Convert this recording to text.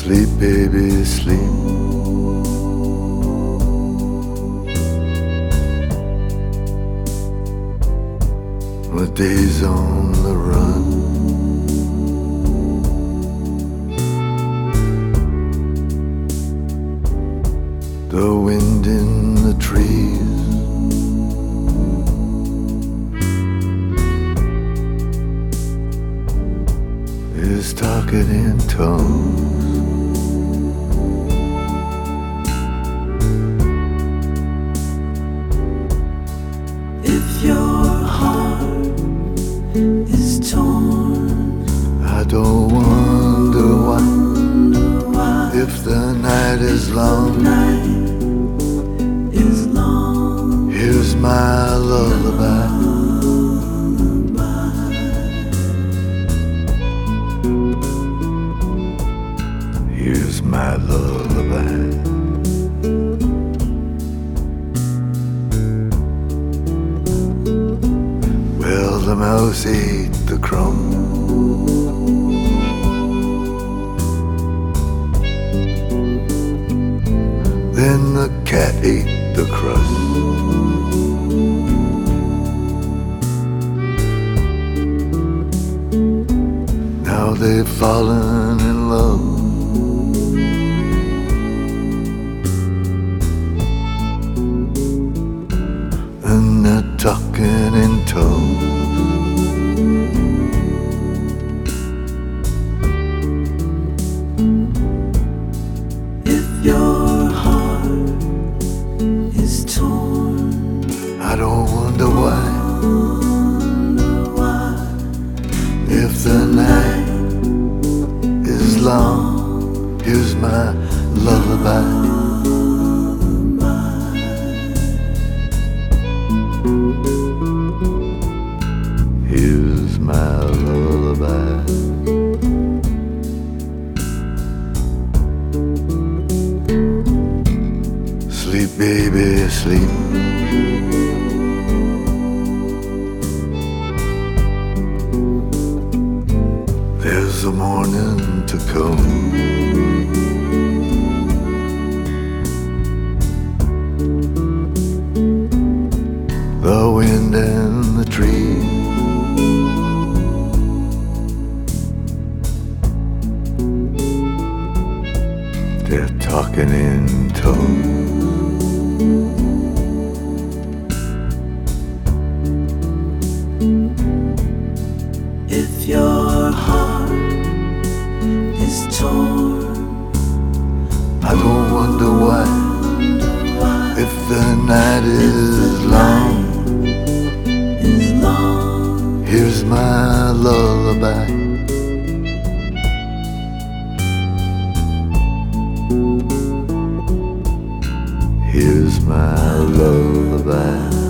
Sleep, baby, sleep. The day's on the run. The wind in the trees is talking in tongues. If your heart is torn, I don't wonder why, if the night is long. Here's my lullaby. Here's my lullaby. Well, the mouse ate the crumb. Then the cat ate the crust. Now they've fallen in love. And they're talking in tongues. If your heart is torn, I don't wonder why, if the night is long. Here's my lullaby. Here's my lullaby. Sleep, baby, sleep. There's a morning to come. The wind and the trees, they're talking in tongues. if your heart is torn, I don't wonder why, if the night is long. Here's my lullaby. Here's my lullaby.